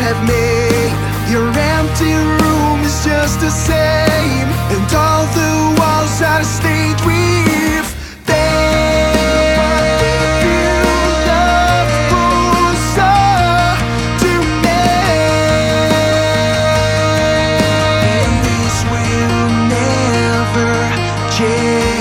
have made. Your empty room is just the same, and all the walls are a stage we've paid. Your love closer to me, and this will never change.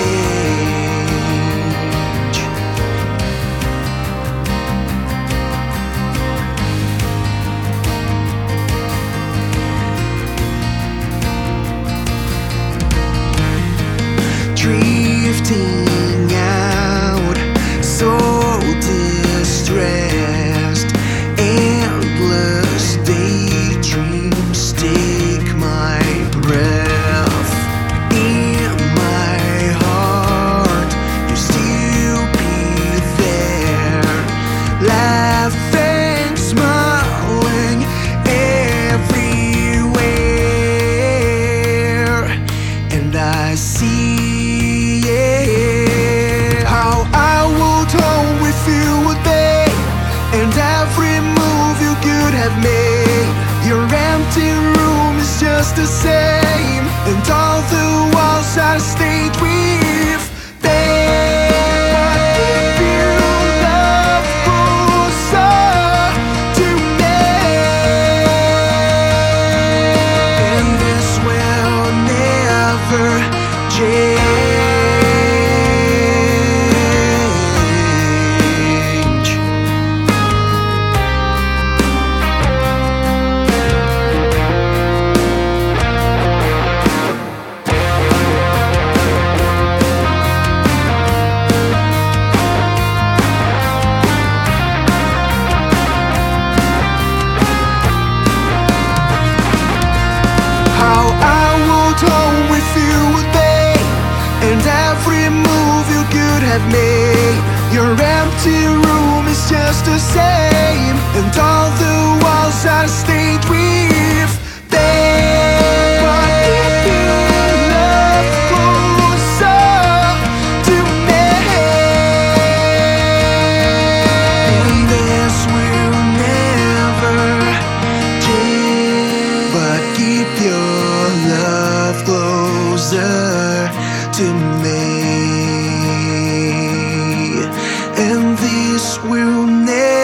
Drifting out, so distressed. Endless daydreams take my breath. In my heart, you still be there, laughing, smiling everywhere. And I see made. Your empty room is just the same, and all the walls are a stage we've paid. Your love closer to me, and this will never change. Have made. Your empty room is just the same, and all the walls are a stage we've paid. But if you love closer to me, and this will never change. But keep your love closer to me, and this will never